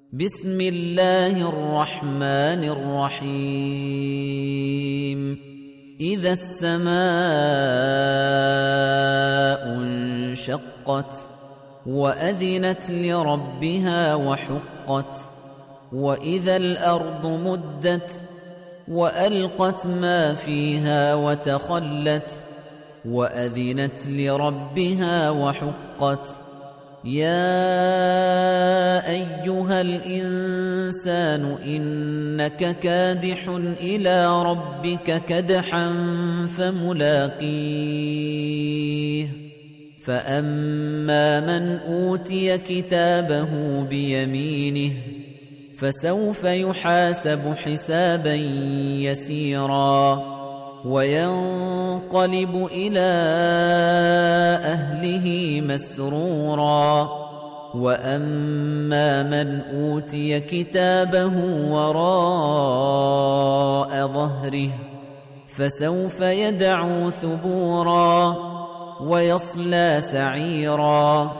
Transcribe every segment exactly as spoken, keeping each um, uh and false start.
بسم الله الرحمن الرحيم إذا السماء انشقت وأذنت لربها وحقت وإذا الأرض مدت وألقت ما فيها وتخلت وأذنت لربها وحقت يا أيها الإنسان إنك كادح إلى ربك كدحا فملاقيه فأما من أوتي كتابه بيمينه فسوف يحاسب حسابا يسيرا وينقلب إلى أهله مسرورا وأما من أوتي كتابه وراء ظهره فسوف يدعو ثبورا ويصلى سعيرا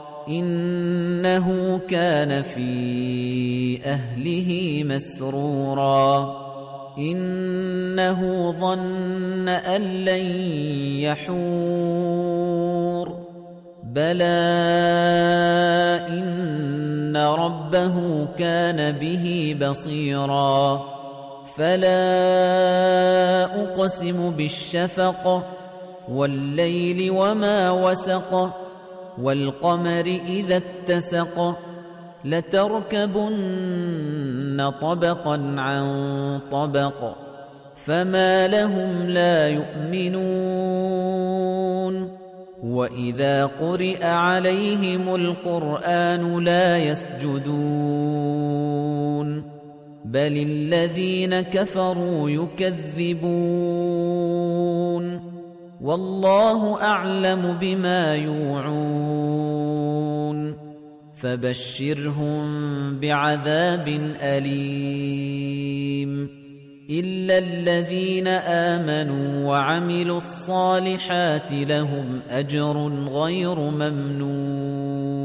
إنه كان في أهله مسرورا إنه ظن أن لن يحور بلى إن ربه كان به بصيرا فلا أقسم بالشفق والليل وما وسق والقمر إذا اتسق لتركبن طبقا عن طبق فما لهم لا يؤمنون وإذا قرئ عليهم القرآن لا يسجدون بل الذين كفروا يكذبون والله أعلم بما يوعون فبشرهم بعذاب أليم إلا الذين آمنوا وعملوا الصالحات لهم أجر غير ممنون